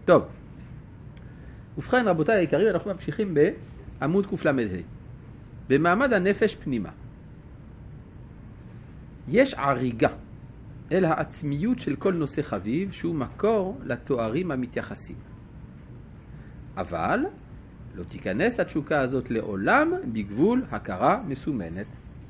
טוב, ובכן רבותיי היקרים, אנחנו ממשיכים בעמוד קל"ה. במעמד הנפש פנימה. יש עריגה אל העצמיות של כל נושא חביב שהוא מקור לתוארים המתייחסים. אבל לא תיכנס התשוקה הזאת לעולם בגבול הכרה מסומנת.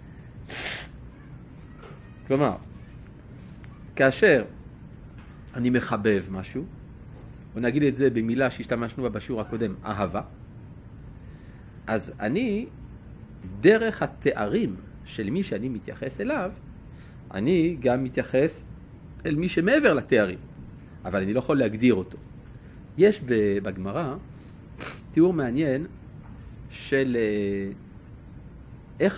כלומר, כאשר אני מחבב משהו, או נגיד את זה במילה שהשתמשנו בה בשיעור הקודם, אהבה, אז אני, דרך התארים של מי שאני מתייחס אליו, אני גם מתייחס אל מי שמעבר לתארים, אבל אני לא יכול להגדיר אותו. יש בגמרא תיאור מעניין של איך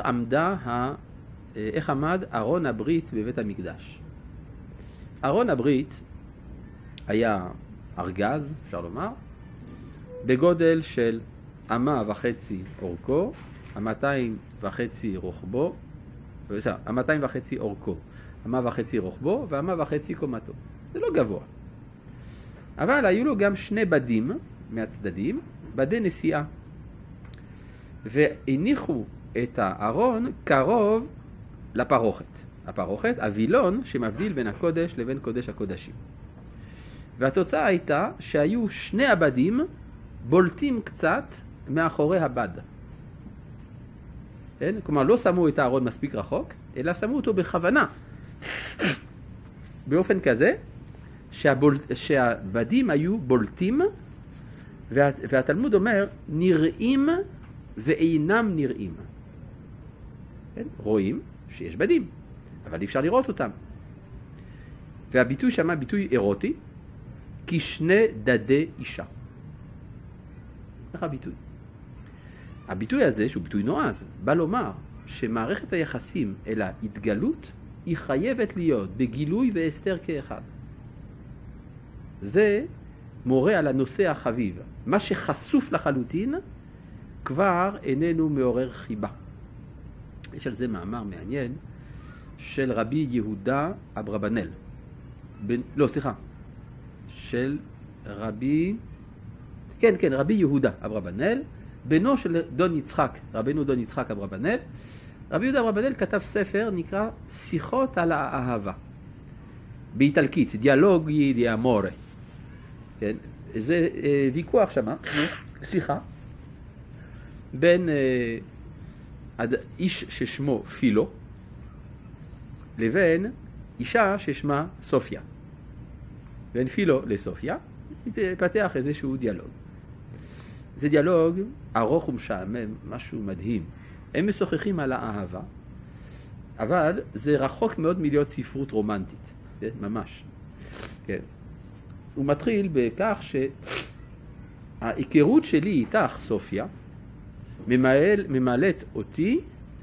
עמד ארון הברית בבית המקדש. ארון הברית היה ארגז, אפשר לומר, בגודל של 1.5 אורכו, 2.5 רוחבו, 2.5 אורכו, 1.5 רוחבו ו1.5 קומתו. זה לא גבוה. אבל היו לו גם 2 בדים מהצדדים, בדי נשיאה. והניחו את הארון קרוב לפרוכת. הפרוכת, הווילון שמבדיל בין הקודש לבין קודש הקודשים. והתוצאה הייתה שהיו 2 הבדים בולטים קצת מאחורי הבד. כן? כלומר, לא שמו את הארון מספיק רחוק, אלא שמו אותו בכוונה. באופן כזה שהבדים היו בולטים, והתלמוד אומר, נראים ואינם נראים. כן? רואים שיש בדים, אבל אי אפשר לראות אותם. והביטוי שמה ביטוי אירוטי, כשני דדי אישה. איך הביטוי? הביטוי הזה, שהוא ביטוי נועז, בא לומר שמערכת היחסים אל ההתגלות היא חייבת להיות בגילוי והסתר כאחד. זה מורה על הנושא החביב. מה שחשוף לחלוטין כבר איננו מעורר חיבה. יש על זה מאמר מעניין של רבי יהודה אברבנאל. של רבי... כן, רבי יהודה אברבנאל, בנו של רבנו דון יצחק אברבנאל. רבי יהודה אברבנאל כתב ספר נקרא שיחות על האהבה. באיטלקית, דיאלוגי די אמורה. כן? זה ויכוח שמה, שיחה, בין איש ששמו פילו, לבין אישה ששמה סופיה. בין פילו לסופיה, התפתח איזשהו דיאלוג. זה דיאלוג ארוך ומשעמם, משהו מדהים. הם משוחחים על האהבה, אבל זה רחוק מאוד מלהיות ספרות רומנטית, כן? ממש. כן. הוא מתחיל בכך שההיכרות שלי איתך, סופיה, ממלאת אותי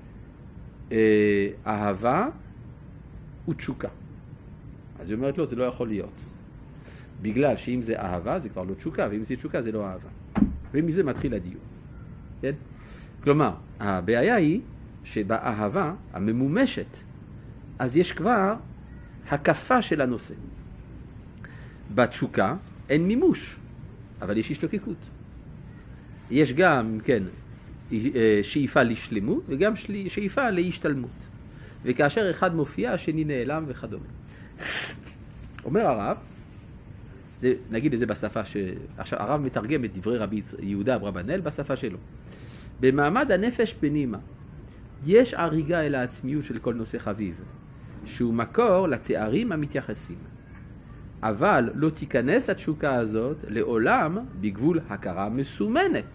אהבה ותשוקה. אז היא אומרת לו, זה לא יכול להיות. בגלל שאם זה אהבה, זה כבר לא תשוקה, ואם זה תשוקה, זה לא אהבה. ומזה מתחיל הדיון. כן? כלומר, הבעיה היא שבאהבה הממומשת, אז יש כבר הקפה של הנושא. בתשוקה אין מימוש, אבל יש השתוקקות. יש גם, כן, שאיפה לשלמות וגם שאיפה להשתלמות. וכאשר אחד מופיע, השני נעלם וכדומה. אומר הרב, נגיד את זה בשפה עכשיו הרב מתרגם את דברי רבי יהודה אברבנאל בשפה שלו. במעמד הנפש פנימה, יש עריגה אל העצמיות של כל נושא חביב, שהוא מקור לתארים המתייחסים. אבל לא תיכנס התשוקה הזאת לעולם בגבול הכרה מסומנת.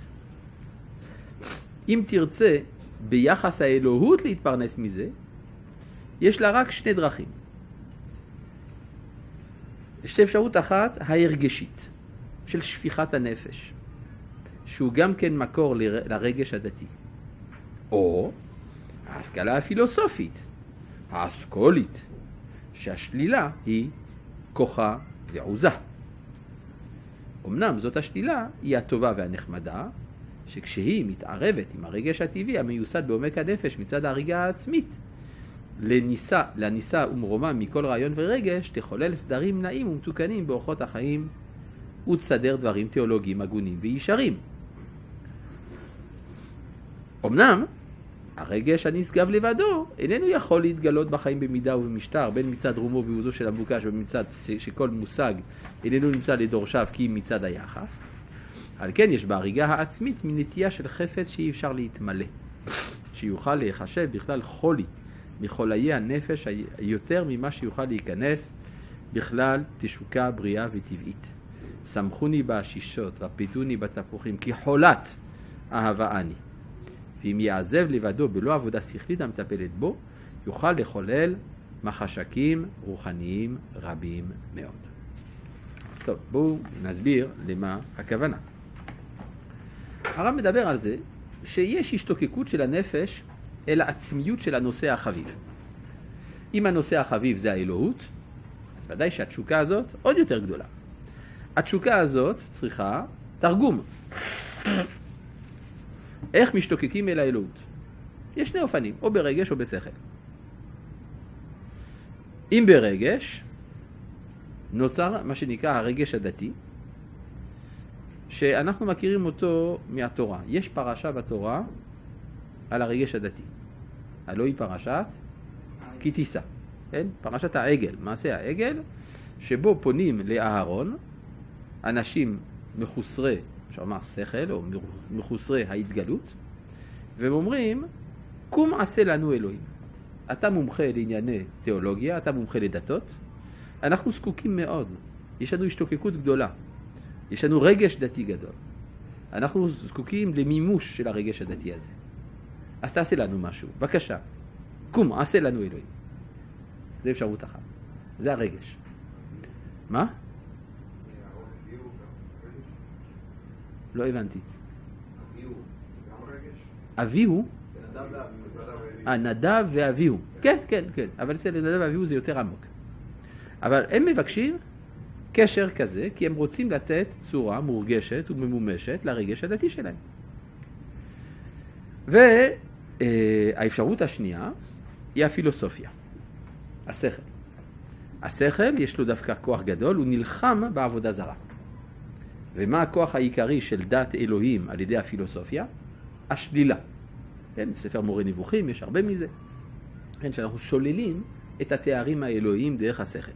אם תרצה ביחס האלוהות להתפרנס מזה, יש לה רק 2 דרכים. יש אפשרות אחת, ההרגשית, של שפיכת הנפש, שהוא גם כן מקור לרגש הדתי. או ההשכלה הפילוסופית, האסכולית, שהשלילה היא כוחה ועוזה. אמנם זאת השלילה היא הטובה והנחמדה, שכשהיא מתערבת עם הרגש הטבעי המיוסד בעומק הנפש מצד ההריגה העצמית, לניסה ומרומם מכל רעיון ורגש, תחולל סדרים נעים ומתוקנים באורחות החיים ותסדר דברים תיאולוגיים הגונים וישרים. אמנם, הרגש הנשגב לבדו איננו יכול להתגלות בחיים במידה ובמשטר, בין מצד רומו ועוזו של המבוקש ומצד שכל מושג איננו נמצא לדורשיו כי אם מצד היחס. על כן יש בהריגה העצמית מנטייה של חפץ שאי אפשר להתמלא, שיוכל להיחשב בכלל חולי מחוליי הנפש יותר ממה שיוכל להיכנס בכלל תשוקה בריאה וטבעית. שמחוני בעשישות, רפדוני בתפוחים, כי חולת אהבה אני. ואם יעזב לבדו בלא עבודה שכלית המטפלת בו, יוכל לחולל מחשקים רוחניים רבים מאוד. טוב, בואו נסביר למה הכוונה. הרב מדבר על זה שיש השתוקקות של הנפש אל העצמיות של הנושא החביב. אם הנושא החביב זה האלוהות, אז ודאי שהתשוקה הזאת עוד יותר גדולה. התשוקה הזאת צריכה תרגום. איך משתוקקים אל האלוהות? יש שני אופנים, או ברגש או בשכל. אם ברגש, נוצר מה שנקרא הרגש הדתי, שאנחנו מכירים אותו מהתורה. יש פרשה בתורה על הרגש הדתי. הלא היא פרשת כי תישא. כן? פרשת העגל, מעשה העגל, שבו פונים לאהרון, אנשים מחוסרי, אפשר לומר שכל, או מחוסרי ההתגלות, והם אומרים, קום עשה לנו אלוהים. אתה מומחה לענייני תיאולוגיה, אתה מומחה לדתות, אנחנו זקוקים מאוד. יש לנו השתוקקות גדולה. יש לנו רגש דתי גדול. אנחנו זקוקים למימוש של הרגש הדתי הזה. אז תעשה לנו משהו. בבקשה. קום, עשה לנו אלוהים. זה אפשרות אחת. זה הרגש. מה? לא הבנתי. אביהו? נדב ואביהו. כן, כן, כן. אבל אצל נדב ואביהו זה יותר עמוק. אבל הם מבקשים קשר כזה, כי הם רוצים לתת צורה מורגשת וממומשת לרגש הדתי שלהם. והאפשרות השנייה היא הפילוסופיה, השכל. השכל יש לו דווקא כוח גדול, הוא נלחם בעבודה זרה. ומה הכוח העיקרי של דת אלוהים על ידי הפילוסופיה? השלילה. כן, בספר מורה נבוכים יש הרבה מזה. כן, שאנחנו שוללים את התארים האלוהיים דרך השכל.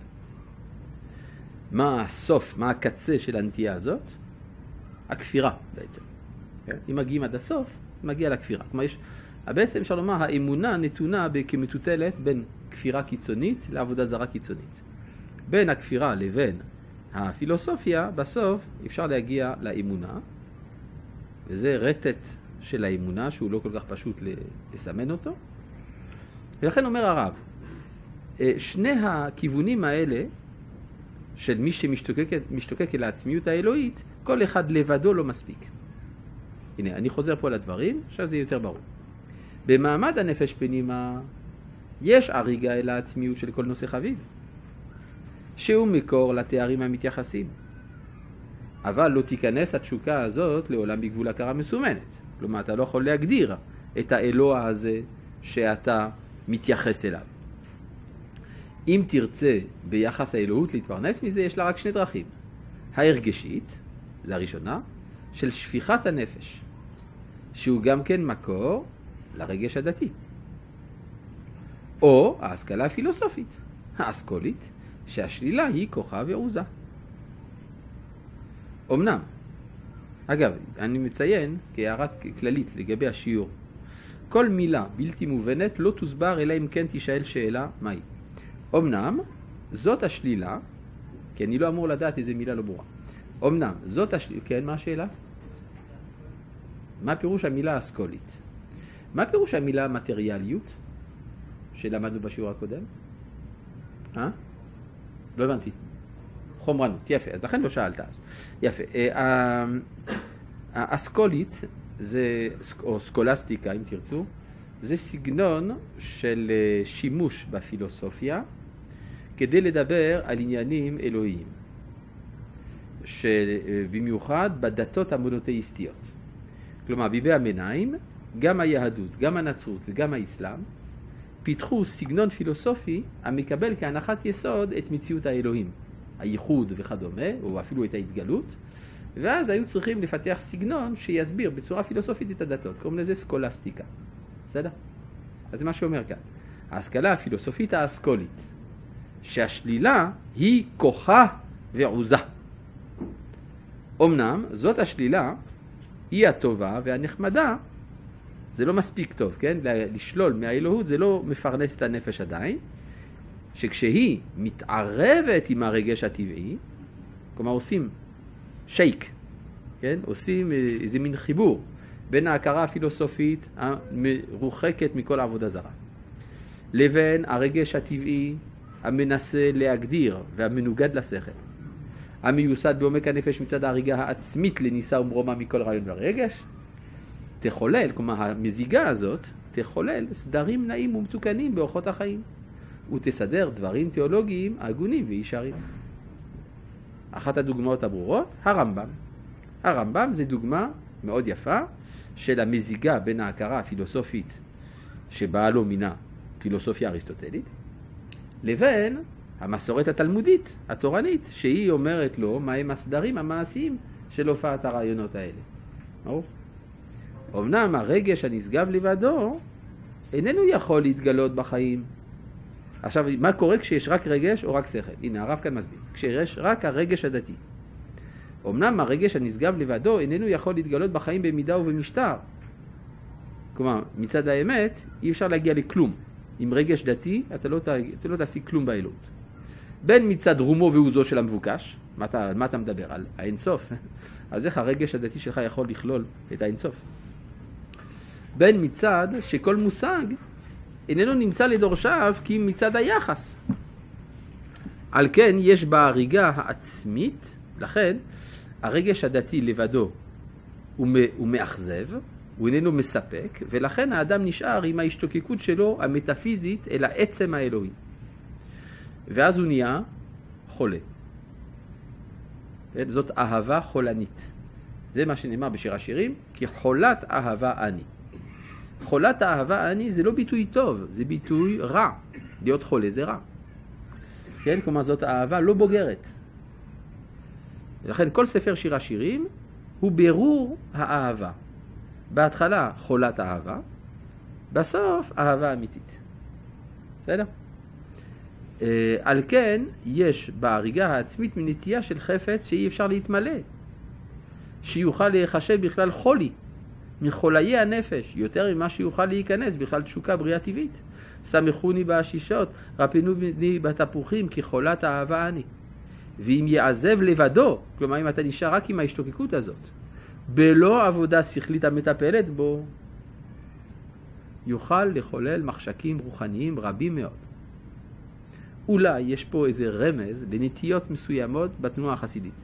מה הסוף, מה הקצה של הנטייה הזאת? הכפירה בעצם. כן? אם מגיעים עד הסוף, מגיע לכפירה. כלומר, בעצם אפשר לומר, האמונה נתונה כמטוטלת בין כפירה קיצונית לעבודה זרה קיצונית. בין הכפירה לבין הפילוסופיה, בסוף אפשר להגיע לאמונה, וזה רטט של האמונה, שהוא לא כל כך פשוט לסמן אותו. ולכן אומר הרב, שני הכיוונים האלה, של מי שמשתוקק אל העצמיות האלוהית, כל אחד לבדו לא מספיק. הנה, אני חוזר פה לדברים, עכשיו זה יותר ברור. במעמד הנפש פנימה, יש הריגה אל העצמיות של כל נושא חביב, שהוא מקור לתארים המתייחסים. אבל לא תיכנס התשוקה הזאת לעולם בגבול הכרה מסומנת. כלומר, אתה לא יכול להגדיר את האלוה הזה שאתה מתייחס אליו. אם תרצה ביחס האלוהות להתפרנס מזה, יש לה רק שני דרכים. ההרגשית, זה הראשונה, של שפיכת הנפש, שהוא גם כן מקור לרגש הדתי. או ההשכלה הפילוסופית, האסכולית, שהשלילה היא כוחה ועוזה. אמנם, אגב, אני מציין כהערת כללית לגבי השיעור, כל מילה בלתי מובנת לא תוסבר אלא אם כן תשאל שאלה מהי. אמנם, זאת השלילה, כי אני לא אמור לדעת איזה מילה לא ברורה. אמנם, זאת השלילה, כן, מה השאלה? מה פירוש המילה האסכולית? מה פירוש המילה המטריאליות שלמדנו בשיעור הקודם? לא הבנתי. חומרנות, יפה, אז לכן לא שאלת אז. יפה. האסכולית, או סקולסטיקה אם תרצו, זה סגנון של שימוש בפילוסופיה כדי לדבר על עניינים אלוהיים, במיוחד בדתות המונותאיסטיות. כלומר, בימי הביניים, גם היהדות, גם הנצרות וגם האסלאם, פיתחו סגנון פילוסופי המקבל כהנחת יסוד את מציאות האלוהים. הייחוד וכדומה, או אפילו את ההתגלות, ואז היו צריכים לפתח סגנון שיסביר בצורה פילוסופית את הדתות, קוראים לזה סקולסטיקה. בסדר? אז זה מה שאומר כאן. ההשכלה הפילוסופית האסכולית, שהשלילה היא כוחה ועוזה. אמנם זאת השלילה היא הטובה והנחמדה, זה לא מספיק טוב, כן? לשלול מהאלוהות זה לא מפרנס את הנפש עדיין, שכשהיא מתערבת עם הרגש הטבעי, כלומר עושים שייק, כן? עושים איזה מין חיבור בין ההכרה הפילוסופית המרוחקת מכל עבודה זרה, לבין הרגש הטבעי המנסה להגדיר והמנוגד לשכל, המיוסד בעומק הנפש מצד ההריגה העצמית לניסה ומרומה מכל רעיון ורגש, תחולל, כלומר המזיגה הזאת, תחולל סדרים נעים ומתוקנים באורחות החיים, ותסדר דברים תיאולוגיים הגונים וישרים. אחת הדוגמאות הברורות, הרמב"ם. הרמב"ם זה דוגמה מאוד יפה של המזיגה בין ההכרה הפילוסופית שבאה לו מן הפילוסופיה האריסטוטלית, לבין המסורת התלמודית, התורנית, שהיא אומרת לו מהם הסדרים המעשיים של הופעת הרעיונות האלה. ברור? אמנם הרגש הנשגב לבדו איננו יכול להתגלות בחיים. עכשיו, מה קורה כשיש רק רגש או רק שכל? הנה, הרב כאן מסביר. כשיש רק הרגש הדתי. אמנם הרגש הנשגב לבדו איננו יכול להתגלות בחיים במידה ובמשטר. כלומר, מצד האמת, אי אפשר להגיע לכלום. עם רגש דתי, אתה לא תעשי כלום באלוהות. בין מצד רומו ועוזו של המבוקש, מה אתה מדבר? על האינסוף. אז איך הרגש הדתי שלך יכול לכלול את האינסוף? בין מצד שכל מושג איננו נמצא לדורשיו כי מצד היחס. על כן יש בה הריגה העצמית, לכן הרגש הדתי לבדו הוא מאכזב, הוא איננו מספק, ולכן האדם נשאר עם ההשתוקקות שלו המטאפיזית אל העצם האלוהי. ואז הוא נהיה חולה. זאת אהבה חולנית. זה מה שנאמר בשיר השירים, כי חולת אהבה אני. חולת אהבה אני זה לא ביטוי טוב, זה ביטוי רע. להיות חולה זה רע. כן? כלומר זאת אהבה לא בוגרת. ולכן כל ספר שיר השירים הוא בירור האהבה. בהתחלה חולת אהבה, בסוף אהבה אמיתית. בסדר? על כן יש בהריגה העצמית מנטייה של חפץ שאי אפשר להתמלא, שיוכל להיחשב בכלל חולי, מחוליי הנפש, יותר ממה שיוכל להיכנס בכלל תשוקה בריאה טבעית. שמחוני בעשישות, רפנוני בתפוחים, כי חולת אהבה אני. ואם יעזב לבדו, כלומר אם אתה נשאר רק עם ההשתוקקות הזאת, בלא עבודה שכלית המטפלת בו, יוכל לחולל מחשקים רוחניים רבים מאוד. אולי יש פה איזה רמז לנטיות מסוימות בתנועה החסידית.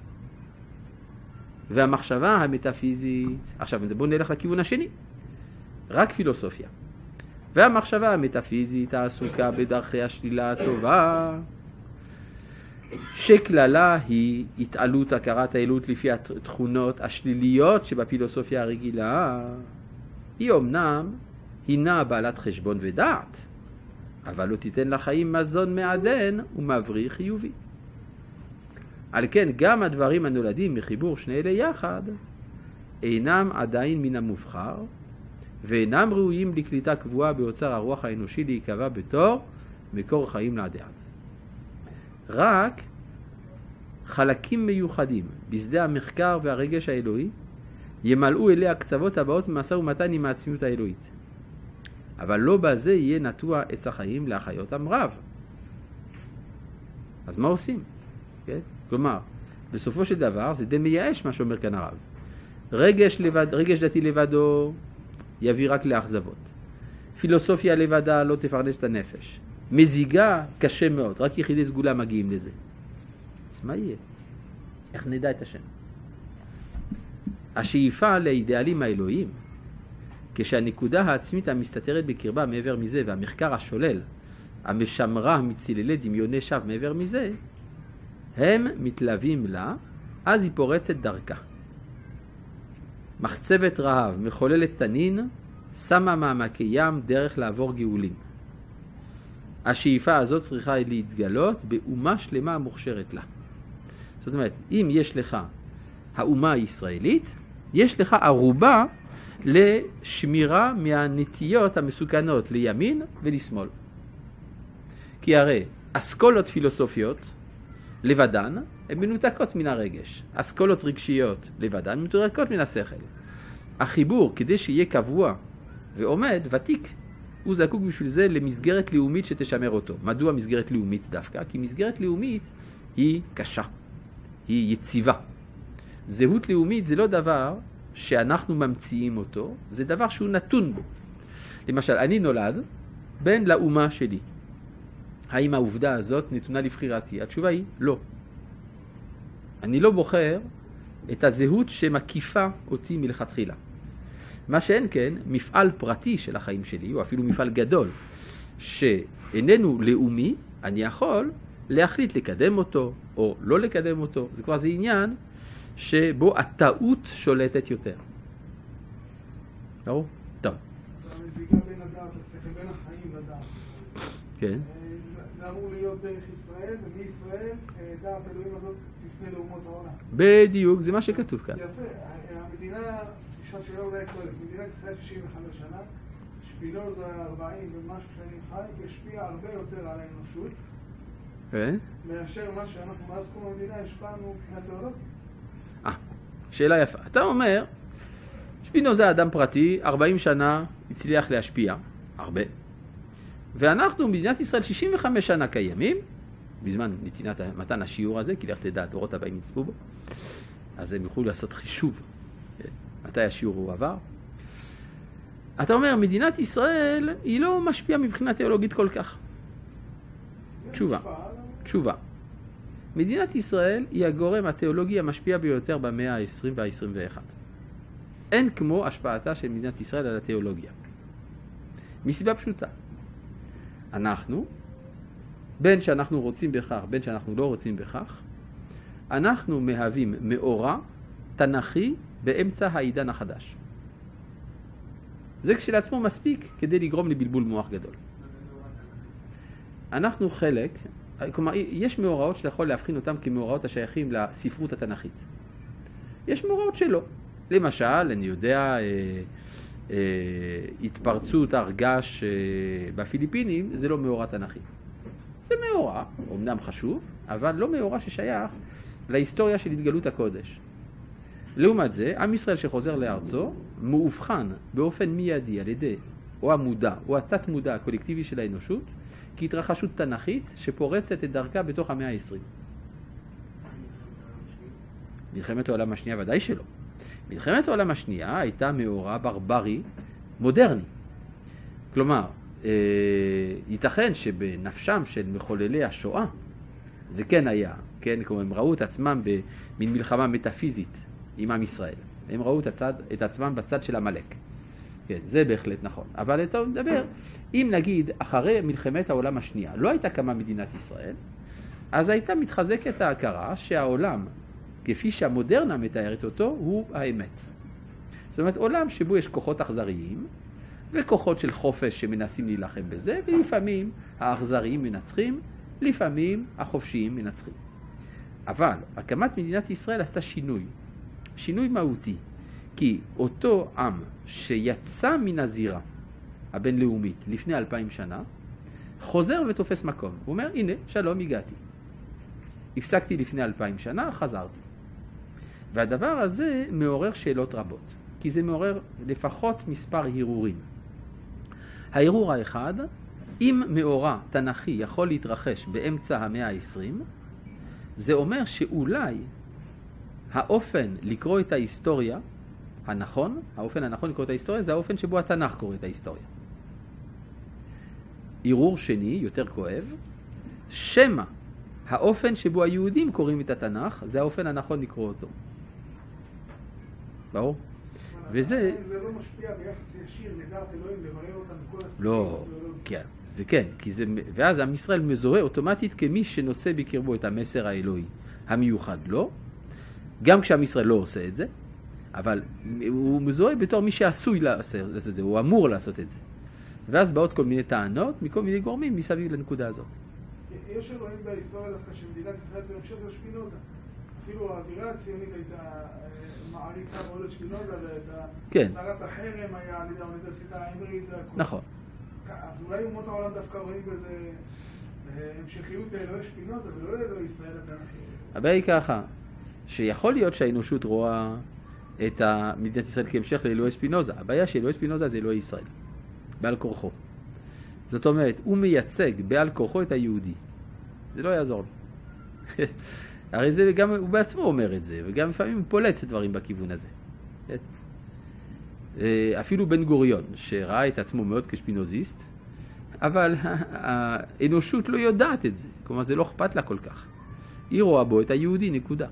והמחשבה המטאפיזית, עכשיו בואו נלך לכיוון השני, רק פילוסופיה. והמחשבה המטאפיזית העסוקה בדרכי השלילה הטובה, שכללה היא התעלות הכרת האלוהות לפי התכונות השליליות שבפילוסופיה הרגילה, היא אמנם הינה בעלת חשבון ודעת, אבל לא תיתן לחיים מזון מעדן ומבריא חיובי. על כן גם הדברים הנולדים מחיבור שני אלה יחד אינם עדיין מן המובחר, ואינם ראויים לקליטה קבועה באוצר הרוח האנושי להיקבע בתור מקור חיים לעד. רק חלקים מיוחדים בשדה המחקר והרגש האלוהי ימלאו אליה הקצוות הבאות ממשא ומתן עם העצמיות האלוהית. אבל לא בזה יהיה נטוע עץ החיים להחיות המרב. אז מה עושים? כן? כלומר, בסופו של דבר זה די מייאש מה שאומר כאן הרב. רגש דתי לבדו יביא רק לאכזבות. פילוסופיה לבדה לא תפרנס את הנפש. מזיגה קשה מאוד, רק יחידי סגולה מגיעים לזה. אז מה יהיה? איך נדע את השם? השאיפה לאידיאלים האלוהיים, כשהנקודה העצמית המסתתרת בקרבה מעבר מזה, והמחקר השולל, המשמרה מציללי דמיוני שווא מעבר מזה, הם מתלווים לה, אז היא פורצת דרכה. מחצבת רעב, מחוללת תנין, שמה מעמקי ים דרך לעבור גאולים. השאיפה הזאת צריכה להתגלות באומה שלמה מוכשרת לה. זאת אומרת, אם יש לך האומה הישראלית, יש לך ערובה לשמירה מהנטיות המסוכנות לימין ולשמאל. כי הרי אסכולות פילוסופיות לבדן הן מנותקות מן הרגש. אסכולות רגשיות לבדן מנותקות מן השכל. החיבור, כדי שיהיה קבוע ועומד, ותיק, הוא זקוק בשביל זה למסגרת לאומית שתשמר אותו. מדוע מסגרת לאומית דווקא? כי מסגרת לאומית היא קשה, היא יציבה. זהות לאומית זה לא דבר שאנחנו ממציאים אותו, זה דבר שהוא נתון בו. למשל, אני נולד בן לאומה שלי. האם העובדה הזאת נתונה לבחירתי? התשובה היא לא. אני לא בוחר את הזהות שמקיפה אותי מלכתחילה. מה שאין כן, מפעל פרטי של החיים שלי, או אפילו מפעל גדול, שאיננו לאומי, אני יכול להחליט לקדם אותו, או לא לקדם אותו. זה כבר זה עניין שבו הטעות שולטת יותר. ברור? טוב. זה המזיגה בין הדעת לשכל, בין החיים לדעת. כן. זה אמור להיות דרך ישראל, ומישראל דעת אלוהים הזאת לפני לאומות העולם. בדיוק, זה מה שכתוב כאן. יפה, המדינה, בשביל שאלה אולי כואבת, מדינת ישראל 65 שנה, שפינוזה 40 ומשהו שנים חי, השפיע הרבה יותר על האנושות, מאשר מה שאנחנו מאז קום המדינה השפענו מבחינת תיאולוגיה. שאלה יפה. אתה אומר, שפינוזה אדם פרטי, 40 שנה הצליח להשפיע, הרבה. ואנחנו, מדינת ישראל, 65 שנה קיימים, בזמן נתינת מתן השיעור הזה, כי לך תדע, הדורות הבאים יצפו בו, אז הם יוכלו לעשות חישוב מתי השיעור הוא עבר. אתה אומר, מדינת ישראל היא לא משפיעה מבחינה תיאולוגית כל כך. תשובה. מדינת ישראל היא הגורם התיאולוגי המשפיע ביותר במאה ה-20 וה-21. אין כמו השפעתה של מדינת ישראל על התיאולוגיה. מסיבה פשוטה. אנחנו, בין שאנחנו רוצים בכך, בין שאנחנו לא רוצים בכך, אנחנו מהווים מאורע תנכי באמצע העידן החדש. זה כשלעצמו מספיק כדי לגרום לבלבול מוח גדול. אנחנו חלק, כלומר, יש מאורעות שאתה יכול להבחין אותם כמאורעות השייכים לספרות התנכית. יש מאורעות שלא. למשל, אני יודע, התפרצות הרגש בפיליפינים, זה לא מאורע תנכי. זה מאורע, אומנם חשוב, אבל לא מאורע ששייך להיסטוריה של התגלות הקודש. לעומת זה, עם ישראל שחוזר לארצו, מאובחן באופן מיידי על ידי או המודע או התת מודע הקולקטיבי של האנושות, כהתרחשות תנכית שפורצת את דרכה בתוך המאה ה-20. מלחמת העולם השנייה ודאי שלא. מלחמת העולם השנייה הייתה מאורע ברברי מודרני. כלומר, ייתכן שבנפשם של מחוללי השואה, זה כן היה, כן? כלומר, הם ראו את עצמם במין מלחמה מטאפיזית עם עם ישראל. הם ראו את עצמם בצד של המלאק. כן, זה בהחלט נכון. אבל אתה מדבר, אם נגיד אחרי מלחמת העולם השנייה לא הייתה קמה מדינת ישראל, אז הייתה מתחזקת ההכרה שהעולם, כפי שהמודרנה מתארת אותו, הוא האמת. זאת אומרת, עולם שבו יש כוחות אכזריים, וכוחות של חופש שמנסים להילחם בזה, ולפעמים האכזריים מנצחים, לפעמים החופשיים מנצחים. אבל הקמת מדינת ישראל עשתה שינוי מהותי, כי אותו עם שיצא מן הזירה הבינלאומית לפני 2000 שנה, חוזר ותופס מקום. הוא אומר, הנה, שלום, הגעתי. הפסקתי לפני 2000 שנה, חזרתי. והדבר הזה מעורר שאלות רבות, כי זה מעורר לפחות מספר הרהורים. ההרהור האחד, אם מאורע תנכי יכול להתרחש באמצע המאה ה-20, זה אומר שאולי האופן לקרוא את ההיסטוריה הנכון, האופן הנכון לקרוא את ההיסטוריה, זה האופן שבו התנ"ך קורא את ההיסטוריה. הרהור שני, יותר כואב, שמה האופן שבו היהודים קוראים את התנ"ך, זה האופן הנכון לקרוא אותו. ברור? וזה... זה לא משפיע ביחס ישיר לדעת אלוהים, לברר אותם בכל הסיפור. לא, כן, זה כן, כי זה... ואז עם ישראל מזוהה אוטומטית כמי שנושא בקרבו את המסר האלוהי המיוחד לו, גם כשעם ישראל לא עושה את זה, אבל הוא מזוהה בתור מי שעשוי לעשות את זה, הוא אמור לעשות את זה. ואז באות כל מיני טענות מכל מיני גורמים מסביב לנקודה הזאת. יש שרואים בהיסטוריה דווקא שמדינת ישראל תמשיך לשפינוזה. אפילו האווירה הציונית הייתה מעריצה מאוד את שפינוזה, ואת שרת החרם היה על ידי האוניברסיטה העברית. נכון. אז אולי אומות העולם דווקא רואים בזה המשכיות לאלוהי שפינוזה ולא לאלוהי ישראל התנ"כי. הבעיה היא ככה, שיכול להיות שהאנושות רואה את מדינת ישראל כהמשך לאלוהי שפינוזה. הבעיה שאלוהי שפינוזה זה אלוהי ישראל, בעל כורחו. זאת אומרת, הוא מייצג בעל כורחו את היהודי. זה לא יעזור לו. הרי זה גם, הוא בעצמו אומר את זה, וגם לפעמים הוא פולט דברים בכיוון הזה. אפילו בן גוריון, שראה את עצמו מאוד כשפינוזיסט, אבל האנושות לא יודעת את זה. כלומר, זה לא אכפת לה כל כך. היא רואה בו את היהודי, נקודה.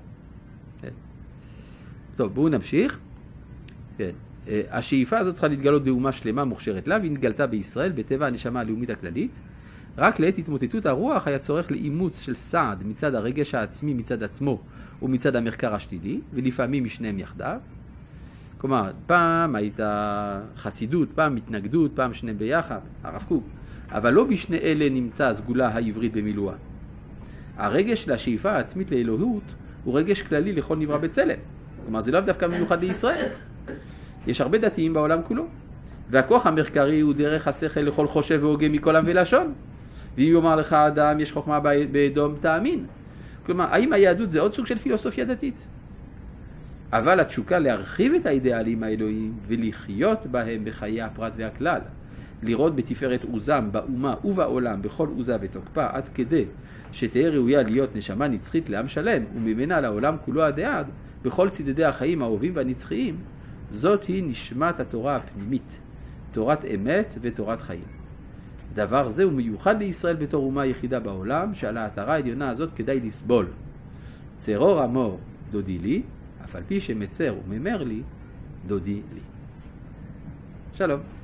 טוב, בואו נמשיך. כן. השאיפה הזאת צריכה להתגלות באומה שלמה מוכשרת לה, והיא נתגלתה בישראל בטבע הנשמה הלאומית הכללית. רק לעת התמוטטות הרוח היה צורך לאימוץ של סעד מצד הרגש העצמי מצד עצמו ומצד המחקר השתילי, ולפעמים משניהם יחדיו. כלומר, פעם הייתה חסידות, פעם התנגדות, פעם שניהם ביחד, הרב קוק. אבל לא בשני אלה נמצא הסגולה העברית במילואה. הרגש לשאיפה העצמית לאלוהות הוא רגש כללי לכל נברא בצלם. כלומר, זה לאו דווקא מיוחד לישראל. יש הרבה דתיים בעולם כולו. והכוח המחקרי הוא דרך השכל לכל חושב והוגה מכל עם ולשון. ואם יאמר לך אדם, יש חוכמה באדום, תאמין. כלומר, האם היהדות זה עוד סוג של פילוסופיה דתית? אבל התשוקה להרחיב את האידיאלים האלוהיים ולחיות בהם בחיי הפרט והכלל, לראות בתפארת עוזם באומה ובעולם בכל עוזה ותוקפה, עד כדי שתהיה ראויה להיות נשמה נצחית לעם שלם וממנה לעולם כולו עד עד בכל צדדי החיים האהובים והנצחיים, זאת היא נשמת התורה הפנימית, תורת אמת ותורת חיים. דבר זה הוא מיוחד לישראל בתור אומה יחידה בעולם, שעל ההתרה העליונה הזאת כדאי לסבול. צרור אמור דודי לי, אף על פי שמצר וממר לי, דודי לי. שלום.